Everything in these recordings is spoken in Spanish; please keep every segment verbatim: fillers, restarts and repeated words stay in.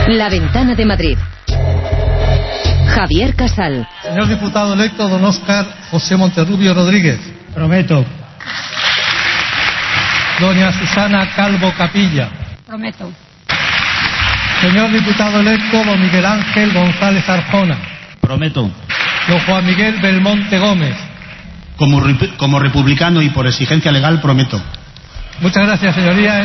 La Ventana de Madrid. Javier Casal. Señor diputado electo don Óscar José Monterrubio Rodríguez. Prometo. Doña Susana Calvo Capilla. Prometo. Señor diputado electo don Miguel Ángel González Arjona. Prometo. Don Juan Miguel Belmonte Gómez. Como, como republicano y por exigencia legal, prometo. Muchas gracias, señoría.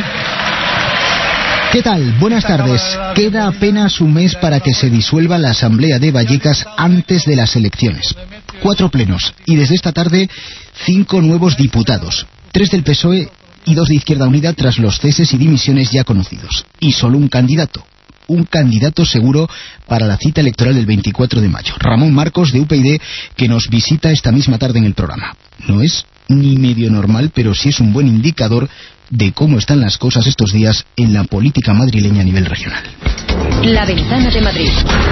¿Qué tal? Buenas tardes. Queda apenas un mes para que se disuelva la Asamblea de Vallecas antes de las elecciones. Cuatro plenos y desde esta tarde cinco nuevos diputados. Tres del P S O E y dos de Izquierda Unida tras los ceses y dimisiones ya conocidos. Y solo un candidato. Un candidato seguro para la cita electoral del veinticuatro de mayo. Ramón Marcos, de U P YD, que nos visita esta misma tarde en el programa. No es ni medio normal, pero sí es un buen indicador de cómo están las cosas estos días en la política madrileña a nivel regional. La Ventana de Madrid.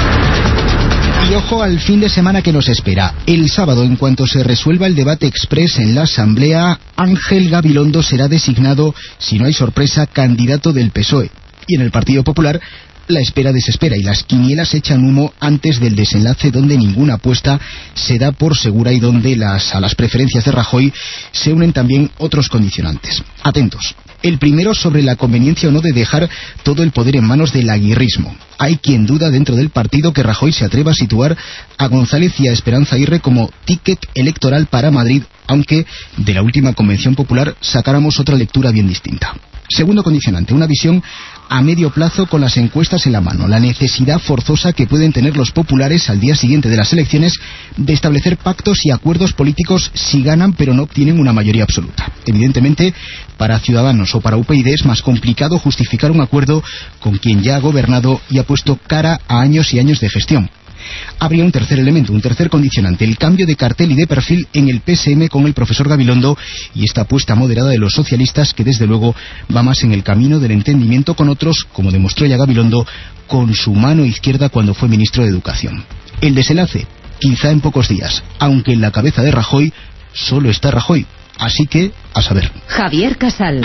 Y ojo al fin de semana que nos espera. El sábado, en cuanto se resuelva el debate express en la Asamblea, Ángel Gabilondo será designado, si no hay sorpresa, candidato del P S O E. Y en el Partido Popular, la espera desespera y las quinielas echan humo antes del desenlace, donde ninguna apuesta se da por segura y donde las, a las preferencias de Rajoy se unen también otros condicionantes. Atentos. El primero sobre la conveniencia o no de dejar todo el poder en manos del aguirrismo. Hay quien duda dentro del partido que Rajoy se atreva a situar a González y a Esperanza Aguirre como ticket electoral para Madrid, aunque de la última convención popular sacáramos otra lectura bien distinta. Segundo condicionante, una visión a medio plazo con las encuestas en la mano, la necesidad forzosa que pueden tener los populares al día siguiente de las elecciones de establecer pactos y acuerdos políticos si ganan pero no obtienen una mayoría absoluta. Evidentemente, para Ciudadanos o para U P YD es más complicado justificar un acuerdo con quien ya ha gobernado y ha puesto cara a años y años de gestión. Habría un tercer elemento, un tercer condicionante, el cambio de cartel y de perfil en el P S M con el profesor Gabilondo y esta apuesta moderada de los socialistas que desde luego va más en el camino del entendimiento con otros, como demostró ya Gabilondo con su mano izquierda cuando fue ministro de Educación. El desenlace, quizá en pocos días, aunque en la cabeza de Rajoy solo está Rajoy, así que a saber. Javier Casal.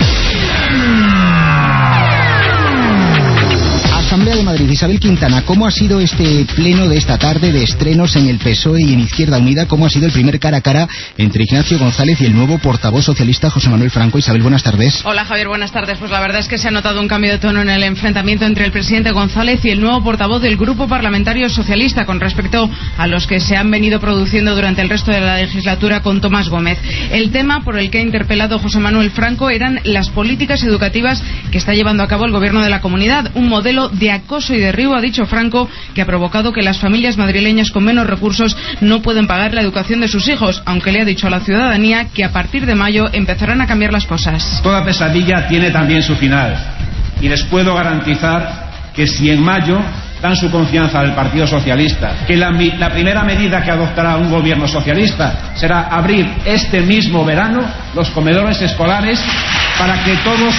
Asamblea de Madrid, Isabel Quintana, ¿cómo ha sido este pleno de esta tarde de estrenos en el P S O E y en Izquierda Unida? ¿Cómo ha sido el primer cara a cara entre Ignacio González y el nuevo portavoz socialista José Manuel Franco? Isabel, buenas tardes. Hola Javier, buenas tardes. Pues la verdad es que se ha notado un cambio de tono en el enfrentamiento entre el presidente González y el nuevo portavoz del Grupo Parlamentario Socialista con respecto a los que se han venido produciendo durante el resto de la legislatura con Tomás Gómez. El tema por el que ha interpelado José Manuel Franco eran las políticas educativas que está llevando a cabo el gobierno de la comunidad, un modelo de acoso y derribo, ha dicho Franco, que ha provocado que las familias madrileñas con menos recursos no pueden pagar la educación de sus hijos, aunque le ha dicho a la ciudadanía que a partir de mayo empezarán a cambiar las cosas. Toda pesadilla tiene también su final y les puedo garantizar que si en mayo dan su confianza al Partido Socialista, que la, la primera medida que adoptará un gobierno socialista será abrir este mismo verano los comedores escolares para que todos...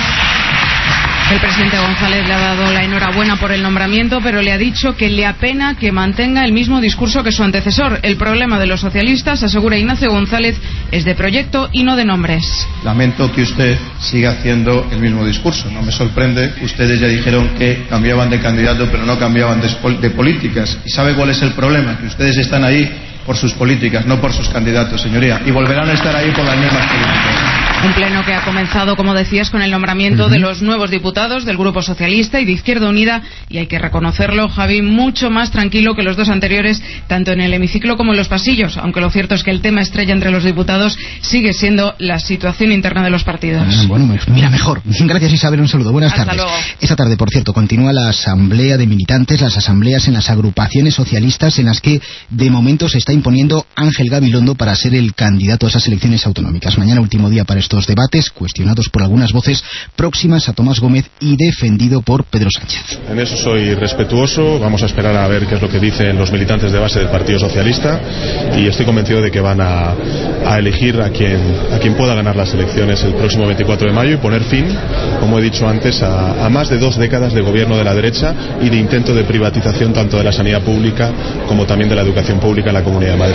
El presidente González le ha dado la enhorabuena por el nombramiento, pero le ha dicho que le apena que mantenga el mismo discurso que su antecesor. El problema de los socialistas, asegura Ignacio González, es de proyecto y no de nombres. Lamento que usted siga haciendo el mismo discurso. No me sorprende. Ustedes ya dijeron que cambiaban de candidato, pero no cambiaban de, de políticas. ¿Y sabe cuál es el problema? Que ustedes están ahí por sus políticas, no por sus candidatos, señoría. Y volverán a estar ahí por las mismas políticas. Un pleno que ha comenzado, como decías, con el nombramiento uh-huh. de los nuevos diputados del Grupo Socialista y de Izquierda Unida, y hay que reconocerlo, Javi, mucho más tranquilo que los dos anteriores, tanto en el hemiciclo como en los pasillos, aunque lo cierto es que el tema estrella entre los diputados sigue siendo la situación interna de los partidos. Ah, bueno, mira, mejor. Gracias, Isabel, un saludo. Buenas Hasta tardes. Luego. Esta tarde, por cierto, continúa la asamblea de militantes, las asambleas en las agrupaciones socialistas en las que de momento se está imponiendo Ángel Gabilondo para ser el candidato a esas elecciones autonómicas. Mañana último día para estos debates, cuestionados por algunas voces próximas a Tomás Gómez y defendido por Pedro Sánchez. En eso soy respetuoso, vamos a esperar a ver qué es lo que dicen los militantes de base del Partido Socialista y estoy convencido de que van a, a elegir a quien, a quien pueda ganar las elecciones el próximo veinticuatro de mayo y poner fin, como he dicho antes, a, a más de dos décadas de gobierno de la derecha y de intento de privatización tanto de la sanidad pública como también de la educación pública en la Comunidad de Madrid.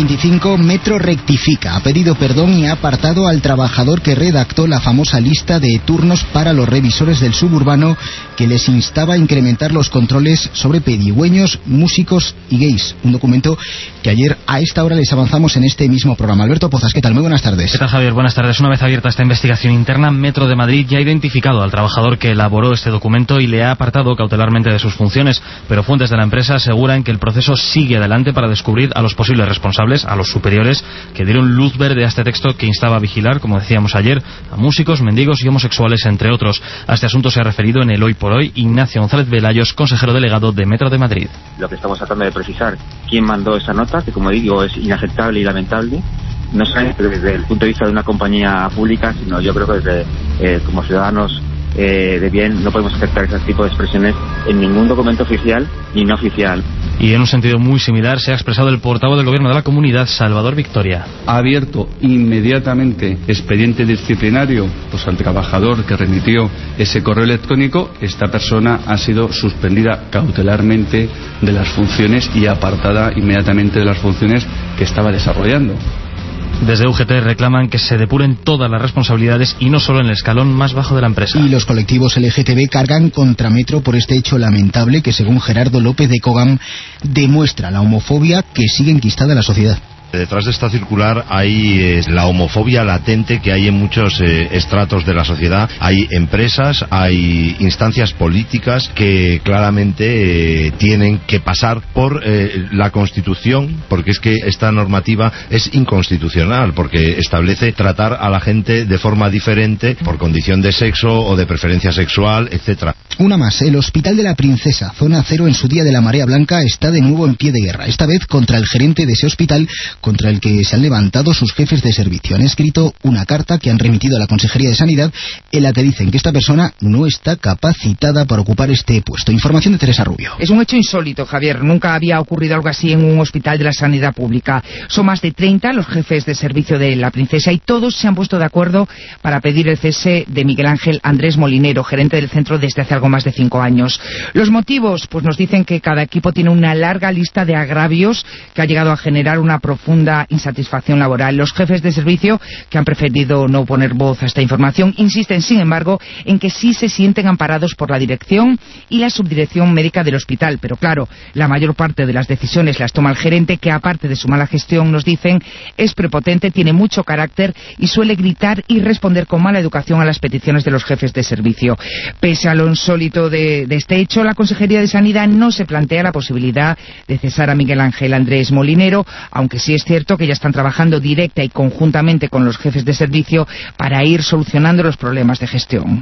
veinticinco, Metro rectifica, ha pedido perdón y ha apartado al trabajador que redactó la famosa lista de turnos para los revisores del suburbano que les instaba a incrementar los controles sobre pedigüeños, músicos y gays. Un documento que ayer a esta hora les avanzamos en este mismo programa. Alberto Pozas, ¿qué tal? Muy buenas tardes. ¿Qué tal, Javier? Buenas tardes. Una vez abierta esta investigación interna, Metro de Madrid ya ha identificado al trabajador que elaboró este documento y le ha apartado cautelarmente de sus funciones, pero fuentes de la empresa aseguran que el proceso sigue adelante para descubrir a los posibles responsables, a los superiores, que dieron luz verde a este texto que instaba a vigilar, como decíamos ayer, a músicos, mendigos y homosexuales, entre otros. A este asunto se ha referido en el Hoy por Hoy Ignacio González Velayos, consejero delegado de Metro de Madrid. Lo que estamos tratando de precisar, quién mandó esa nota, que como digo es inaceptable y lamentable, no solamente desde el punto de vista de una compañía pública, sino yo creo que desde eh, como ciudadanos eh, de bien no podemos aceptar ese tipo de expresiones en ningún documento oficial ni no oficial. Y en un sentido muy similar se ha expresado el portavoz del Gobierno de la Comunidad, Salvador Victoria. Ha abierto inmediatamente expediente disciplinario pues, al trabajador que remitió ese correo electrónico. Esta persona ha sido suspendida cautelarmente de las funciones y apartada inmediatamente de las funciones que estaba desarrollando. Desde U G T reclaman que se depuren todas las responsabilidades y no solo en el escalón más bajo de la empresa. Y los colectivos L G T B cargan contra Metro por este hecho lamentable que, según Gerardo López de Cogam, demuestra la homofobia que sigue enquistada en la sociedad. Detrás de esta circular hay eh, la homofobia latente que hay en muchos eh, estratos de la sociedad. Hay empresas, hay instancias políticas que claramente eh, tienen que pasar por eh, la Constitución, porque es que esta normativa es inconstitucional, porque establece tratar a la gente de forma diferente por condición de sexo o de preferencia sexual, etcétera. Una más, el Hospital de la Princesa, zona cero en su día de la marea blanca, está de nuevo en pie de guerra, esta vez contra el gerente de ese hospital, contra el que se han levantado sus jefes de servicio. Han escrito una carta que han remitido a la Consejería de Sanidad en la que dicen que esta persona no está capacitada para ocupar este puesto. Información de Teresa Rubio. Es un hecho insólito, Javier. Nunca había ocurrido algo así en un hospital de la sanidad pública. Son más de treinta los jefes de servicio de la Princesa y todos se han puesto de acuerdo para pedir el cese de Miguel Ángel Andrés Molinero, gerente del centro desde hace algo más de cinco años. Los motivos, pues nos dicen que cada equipo tiene una larga lista de agravios que ha llegado a generar una profunda insatisfacción laboral. Los jefes de servicio, que han preferido no poner voz a esta información, insisten, sin embargo, en que sí se sienten amparados por la dirección y la subdirección médica del hospital. Pero claro, la mayor parte de las decisiones las toma el gerente, que aparte de su mala gestión, nos dicen, es prepotente, tiene mucho carácter y suele gritar y responder con mala educación a las peticiones de los jefes de servicio. Pese a lo insólito de, de este hecho, la Consejería de Sanidad no se plantea la posibilidad de cesar a Miguel Ángel Andrés Molinero, aunque sí es cierto que ya están trabajando directa y conjuntamente con los jefes de servicio para ir solucionando los problemas de gestión.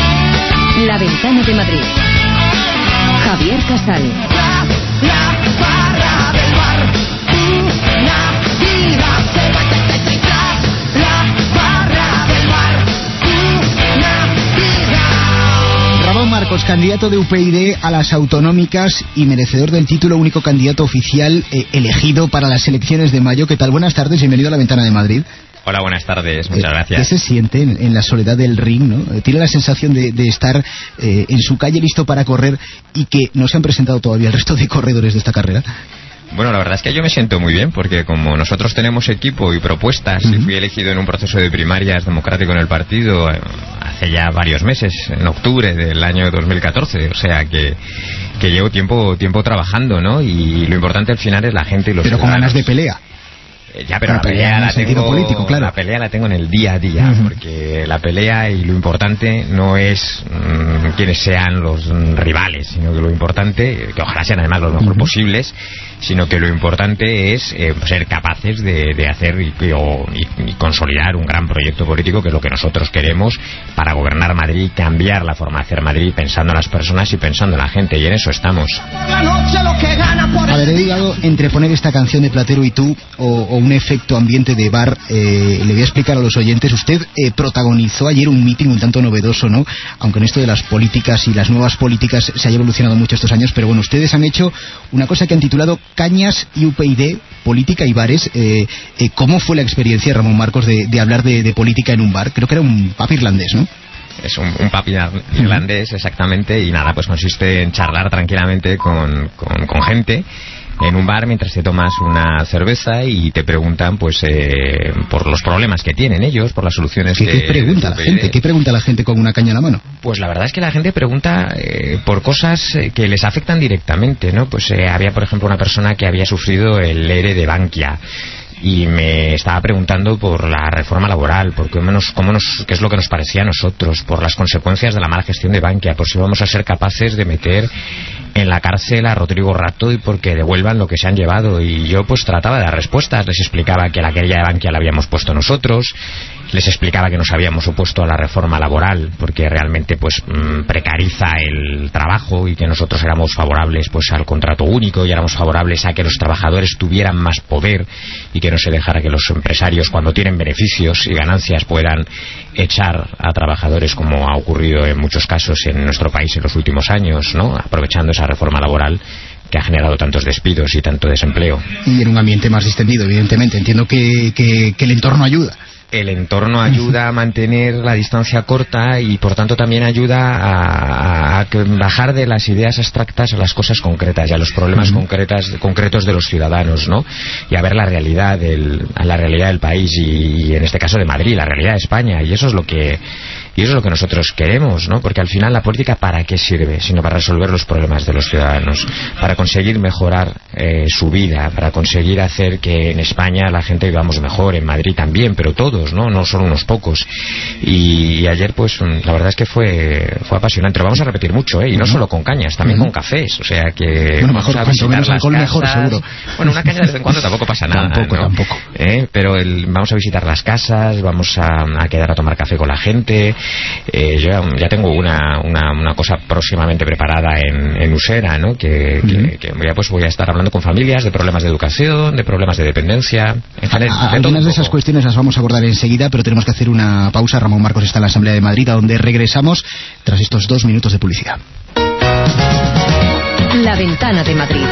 La Ventana de Madrid. Javier Casal. La, la barra del bar. Una vida se va a tetricar. La barra del bar. Una vida. Ramón Marcos, candidato de U P YD a las autonómicas y merecedor del título único candidato oficial eh, elegido para las elecciones de mayo. ¿Qué tal? Buenas tardes, bienvenido a La Ventana de Madrid. Hola, buenas tardes, muchas eh, gracias. ¿Qué se siente en, en la soledad del ring, no? Tiene la sensación de, de estar eh, en su calle listo para correr y que no se han presentado todavía el resto de corredores de esta carrera. Bueno, la verdad es que yo me siento muy bien, porque como nosotros tenemos equipo y propuestas, uh-huh. y fui elegido en un proceso de primarias democrático en el partido eh, hace ya varios meses, en octubre del año dos mil catorce, o sea que, que llevo tiempo tiempo trabajando, ¿no? Y lo importante al final es la gente y los Pero ciudadanos. con ganas de pelea. Ya, pero la, la pelea, pelea la tengo político, claro. La pelea la tengo en el día a día, uh-huh. porque la pelea y lo importante no es mmm, quiénes sean los mmm, rivales, sino que lo importante, que ojalá sean además los mejor uh-huh. posibles, sino que lo importante es eh, ser capaces de, de hacer y, o, y, y consolidar un gran proyecto político, que es lo que nosotros queremos para gobernar Madrid, cambiar la forma de hacer Madrid, pensando en las personas y pensando en la gente, y en eso estamos. Haber llegado entre poner esta canción de Platero y tú o, o un efecto ambiente de bar, eh, le voy a explicar a los oyentes. Usted eh, protagonizó ayer un meeting un tanto novedoso, ¿no? Aunque en esto de las políticas y las nuevas políticas se haya evolucionado mucho estos años, pero bueno, ustedes han hecho una cosa que han titulado Cañas y U P YD, política y bares. Eh, eh, ¿Cómo fue la experiencia, Ramón Marcos, de, de hablar de, de política en un bar? Creo que era un pub irlandés, ¿no? Es un, un pub irlandés, exactamente, y nada, pues consiste en charlar tranquilamente con, con, con gente en un bar mientras te tomas una cerveza y te preguntan pues eh, por los problemas que tienen ellos, por las soluciones ¿Qué, que... ¿Qué pregunta la gente? ¿Qué pregunta la gente con una caña en la mano? Pues la verdad es que la gente pregunta eh, por cosas eh, que les afectan directamente, ¿no? Pues eh, había, por ejemplo, una persona que había sufrido el ERE de Bankia y me estaba preguntando por la reforma laboral, por cómo nos, cómo nos, qué es lo que nos parecía a nosotros, por las consecuencias de la mala gestión de Bankia, por si vamos a ser capaces de meter en la cárcel a Rodrigo Rato y porque devuelvan lo que se han llevado. Y yo pues trataba de dar respuestas, les explicaba que la querella de Bankia la habíamos puesto nosotros, les explicaba que nos habíamos opuesto a la reforma laboral porque realmente pues mmm, precariza el trabajo y que nosotros éramos favorables pues al contrato único y éramos favorables a que los trabajadores tuvieran más poder y que no se dejara que los empresarios, cuando tienen beneficios y ganancias, puedan echar a trabajadores, como ha ocurrido en muchos casos en nuestro país en los últimos años, ¿no? Aprovechando esa reforma laboral que ha generado tantos despidos y tanto desempleo. Y en un ambiente más distendido, evidentemente. Entiendo que, que, que el entorno ayuda. El entorno ayuda a mantener la distancia corta y por tanto también ayuda a, a, a bajar de las ideas abstractas a las cosas concretas y a los problemas uh-huh. concretas, concretos de los ciudadanos, ¿no? Y a ver la realidad del, a la realidad del país y, y en este caso de Madrid, la realidad de España, y eso es lo que y eso es lo que nosotros queremos, ¿no? Porque al final la política ¿para qué sirve? Sino para resolver los problemas de los ciudadanos, para conseguir mejorar eh, su vida, para conseguir hacer que en España la gente vivamos mejor, en Madrid también, pero todos, ¿no? No solo unos pocos. Y, y ayer, pues, la verdad es que fue fue apasionante. Lo vamos a repetir mucho, ¿eh? Y no solo con cañas, también uh-huh. con cafés. O sea que... Bueno, mejor, cuanto menos alcohol, mejor, seguro. Bueno, una caña de vez en cuando tampoco pasa nada, Tampoco, ¿no? tampoco. ¿Eh? Pero el, vamos a visitar las casas, vamos a, a quedar a tomar café con la gente. Eh, yo ya, ya tengo una, una, una cosa próximamente preparada en, en Usera, ¿no? Que, uh-huh. que, que ya pues voy a estar hablando con familias de problemas de educación, de problemas de dependencia, en general. A, algunas de esas cuestiones las vamos a abordar enseguida, pero tenemos que hacer una pausa. Ramón Marcos está en la Asamblea de Madrid, a donde regresamos tras estos dos minutos de publicidad. La Ventana de Madrid.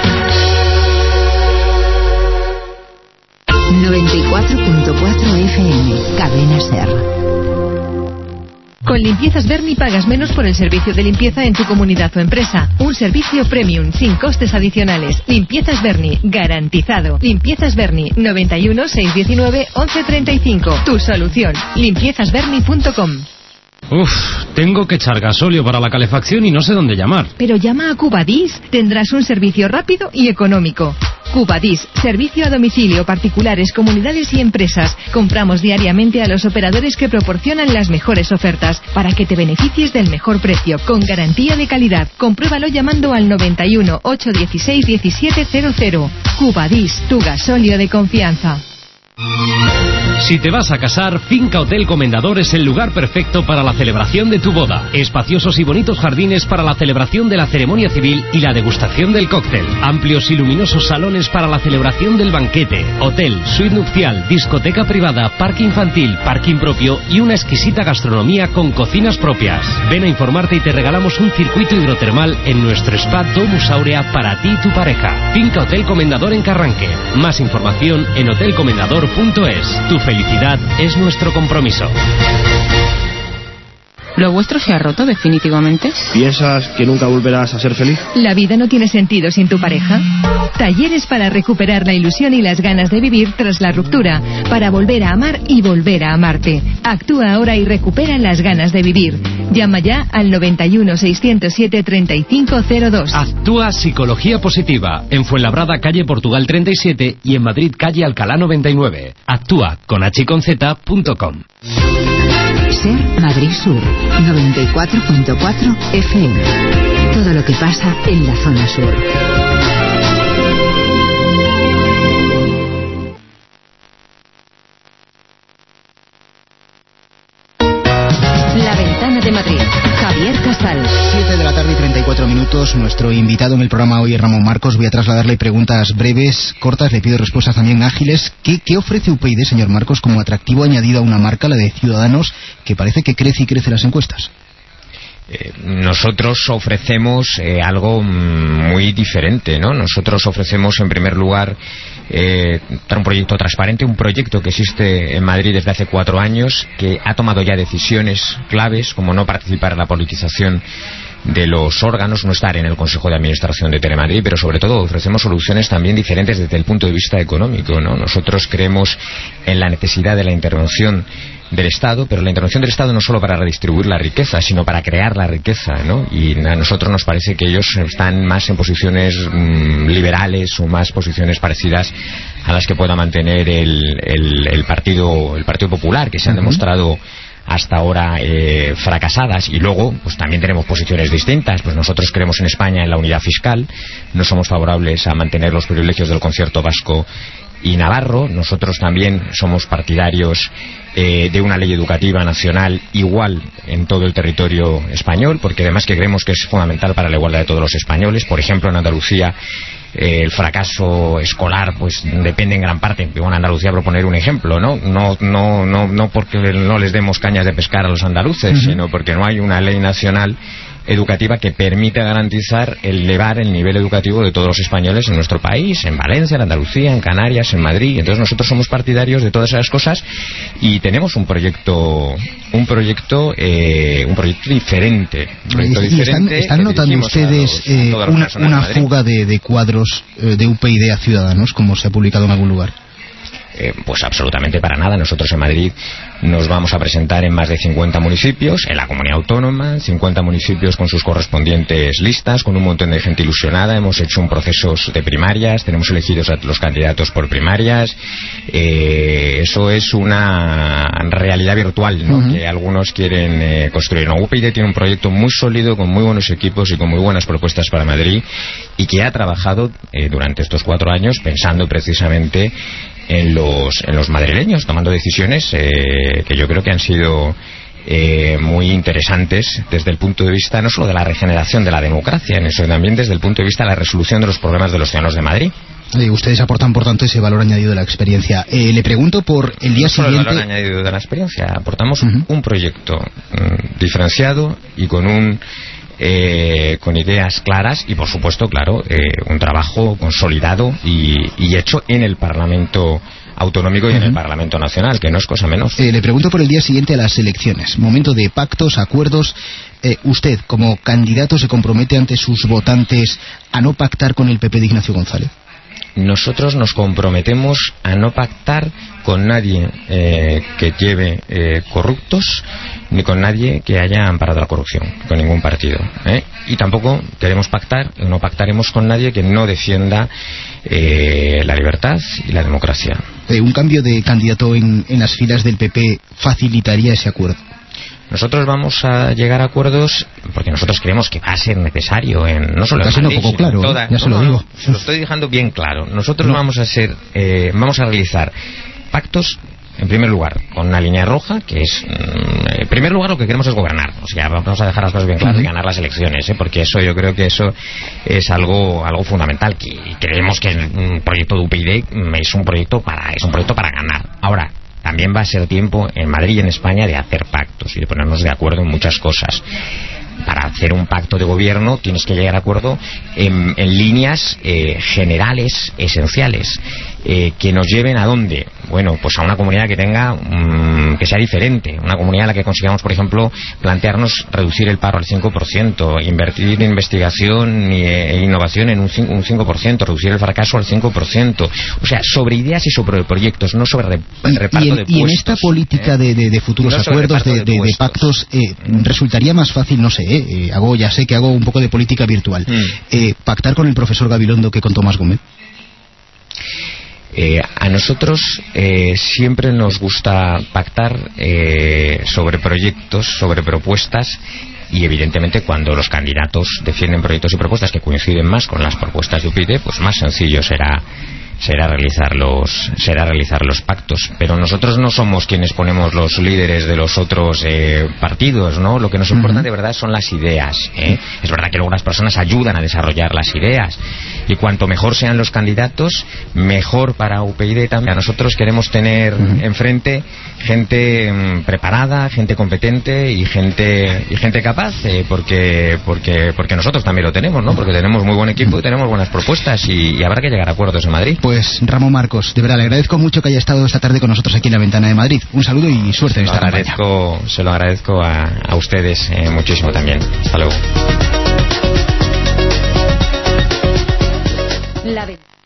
noventa y cuatro punto cuatro F M, Cadena SER. Con Limpiezas Berni pagas menos por el servicio de limpieza en tu comunidad o empresa. Un servicio premium, sin costes adicionales. Limpiezas Berni, garantizado. Limpiezas Berni, noventa y uno, seiscientos diecinueve, once treinta y cinco. Tu solución, limpiezas berni punto com. Uf, tengo que echar gasóleo para la calefacción y no sé dónde llamar. Pero llama a Cubadis, tendrás un servicio rápido y económico. Cubadis, servicio a domicilio, particulares, comunidades y empresas. Compramos diariamente a los operadores que proporcionan las mejores ofertas para que te beneficies del mejor precio, con garantía de calidad. Compruébalo llamando al noventa y uno, ochocientos dieciséis, diecisiete cero cero. Cubadis, tu gasóleo de confianza. Si te vas a casar, Finca Hotel Comendador es el lugar perfecto para la celebración de tu boda. Espaciosos y bonitos jardines para la celebración de la ceremonia civil y la degustación del cóctel. Amplios y luminosos salones para la celebración del banquete. Hotel, suite nupcial, discoteca privada, parque infantil, parking propio y una exquisita gastronomía con cocinas propias. Ven a informarte y te regalamos un circuito hidrotermal en nuestro spa Domus Aurea para ti y tu pareja. Finca Hotel Comendador en Carranque. Más información en hotel comendador punto es. Tu felicidad es nuestro compromiso. ¿Lo vuestro se ha roto definitivamente? ¿Piensas que nunca volverás a ser feliz? ¿La vida no tiene sentido sin tu pareja? Talleres para recuperar la ilusión y las ganas de vivir tras la ruptura, para volver a amar y volver a amarte. Actúa ahora y recupera las ganas de vivir. Llama ya al noventa y uno, seiscientos siete, treinta y cinco cero dos. Actúa Psicología Positiva, en Fuenlabrada calle Portugal treinta y siete y en Madrid calle Alcalá noventa y nueve. Actúa con h con z punto com. SER Madrid Sur, noventa y cuatro punto cuatro F M. Todo lo que pasa en la zona sur. La Ventana de Madrid. Javier Casal. siete de la tarde y treinta y cuatro minutos. Nuestro invitado en el programa hoy es Ramón Marcos. Voy a trasladarle preguntas breves, cortas. Le pido respuestas también ágiles. ¿Qué, qué ofrece U P yD, señor Marcos, como atractivo añadido a una marca, la de Ciudadanos, que parece que crece y crece las encuestas? Eh, nosotros ofrecemos eh, algo muy diferente, ¿no? Nosotros ofrecemos, en primer lugar, eh, un proyecto transparente, un proyecto que existe en Madrid desde hace cuatro años, que ha tomado ya decisiones claves, como no participar en la politización de los órganos, no estar en el Consejo de Administración de Telemadrid, pero sobre todo ofrecemos soluciones también diferentes desde el punto de vista económico, ¿no? Nosotros creemos en la necesidad de la intervención del Estado, pero la intervención del Estado no solo para redistribuir la riqueza, sino para crear la riqueza, ¿no? Y a nosotros nos parece que ellos están más en posiciones mmm, liberales o más posiciones parecidas a las que pueda mantener el, el, el partido el Partido Popular, que se han demostrado hasta ahora eh, fracasadas. Y luego pues también tenemos posiciones distintas. Pues nosotros creemos en España en la unidad fiscal, no somos favorables a mantener los privilegios del concierto vasco y navarro. Nosotros también somos partidarios eh, de una ley educativa nacional igual en todo el territorio español, porque además que creemos que es fundamental para la igualdad de todos los españoles. Por ejemplo, en Andalucía eh, el fracaso escolar pues depende en gran parte, en Andalucía, por poner un ejemplo, ¿no? No, no, no, no porque no les demos cañas de pescar a los andaluces, uh-huh. sino porque no hay una ley nacional educativa que permite garantizar elevar el nivel educativo de todos los españoles en nuestro país, en Valencia, en Andalucía, en Canarias, en Madrid. Entonces nosotros somos partidarios de todas esas cosas y tenemos un proyecto un proyecto eh, un proyecto diferente, un proyecto y diferente están, están notando ustedes los, eh, una, una fuga de, de cuadros eh, de U P YD a Ciudadanos, como se ha publicado en algún lugar? Eh, pues absolutamente para nada. Nosotros en Madrid nos vamos a presentar en más de cincuenta municipios, en la comunidad autónoma, cincuenta municipios con sus correspondientes listas, con un montón de gente ilusionada. Hemos hecho un proceso de primarias, tenemos elegidos a los candidatos por primarias. Eh, eso es una realidad virtual, ¿no? Uh-huh. Que algunos quieren eh, construir. No, U P YD tiene un proyecto muy sólido, con muy buenos equipos y con muy buenas propuestas para Madrid, y que ha trabajado eh, durante estos cuatro años pensando precisamente en los en los madrileños, tomando decisiones eh, que yo creo que han sido eh, muy interesantes desde el punto de vista no solo de la regeneración de la democracia, en eso también desde el punto de vista de la resolución de los problemas de los ciudadanos de Madrid. Eh, ustedes aportan, por tanto, ese valor añadido de la experiencia. Eh, le pregunto por el día no solo siguiente... el valor añadido de la experiencia, aportamos uh-huh. un proyecto um, diferenciado y con un Eh, con ideas claras y, por supuesto, claro, eh, un trabajo consolidado y, y hecho en el Parlamento autonómico y uh-huh. en el Parlamento nacional, que no es cosa menos. Eh, le pregunto por el día siguiente a las elecciones, momento de pactos, acuerdos. Eh, ¿Usted, como candidato, se compromete ante sus votantes a no pactar con el P P de Ignacio González? Nosotros nos comprometemos a no pactar con nadie eh, que lleve eh, corruptos, ni con nadie que haya amparado la corrupción, con ningún partido, ¿eh? Y tampoco queremos pactar, no pactaremos con nadie que no defienda eh, la libertad y la democracia. Eh, ¿Un cambio de candidato en, en las filas del P P facilitaría ese acuerdo? Nosotros vamos a llegar a acuerdos porque nosotros creemos que va a ser necesario en no solo en Madrid, un poco claro, toda, ya no, se lo digo. Se lo estoy dejando bien claro. Nosotros no. vamos a ser, eh, vamos a realizar pactos. En primer lugar, con una línea roja, que es... Mm, en primer lugar, lo que queremos es gobernar. O sea, vamos a dejar las cosas bien claras y ganar las elecciones, ¿eh? Porque eso, yo creo que eso es algo algo fundamental. Que creemos que el proyecto de U P YD es un proyecto para es un proyecto para ganar. Ahora, también va a ser tiempo en Madrid y en España de hacer pactos y de ponernos de acuerdo en muchas cosas. Para hacer un pacto de gobierno tienes que llegar a acuerdo en, en líneas eh, generales, esenciales, eh, que nos lleven a dónde. Bueno, pues a una comunidad que tenga, mmm, que sea diferente, una comunidad en la que consigamos, por ejemplo, plantearnos reducir el paro al cinco por ciento, invertir en investigación e innovación en un cinco por ciento, reducir el fracaso al cinco por ciento. O sea, sobre ideas y sobre proyectos, no sobre re, y, reparto y en, de puestos. Y en esta política ¿eh? de, de, de futuros no acuerdos, de, de, de, de pactos, eh, resultaría más fácil, no sé, eh, hago ya sé que hago un poco de política virtual, mm. eh, pactar con el profesor Gabilondo que con Tomás Gómez. Eh, a nosotros eh, siempre nos gusta pactar eh, sobre proyectos, sobre propuestas, y evidentemente cuando los candidatos defienden proyectos y propuestas que coinciden más con las propuestas de U P YD, pues más sencillo será será realizar los será realizar los pactos. Pero nosotros no somos quienes ponemos los líderes de los otros eh, partidos, ¿no? Lo que nos importa uh-huh. de verdad son las ideas, ¿eh? Es verdad que luego las personas ayudan a desarrollar las ideas, y cuanto mejor sean los candidatos, mejor para U P YD también. Nosotros queremos tener uh-huh. enfrente gente mmm, preparada, gente competente y gente y gente capaz, eh, porque porque porque nosotros también lo tenemos, ¿no? Porque tenemos muy buen equipo y tenemos buenas propuestas, y, y habrá que llegar a acuerdos en Madrid. Pues Pues Ramón Marcos, de verdad, le agradezco mucho que haya estado esta tarde con nosotros aquí en La Ventana de Madrid. Un saludo y suerte en esta campaña. Se lo agradezco a, a ustedes eh, muchísimo también. Hasta luego. La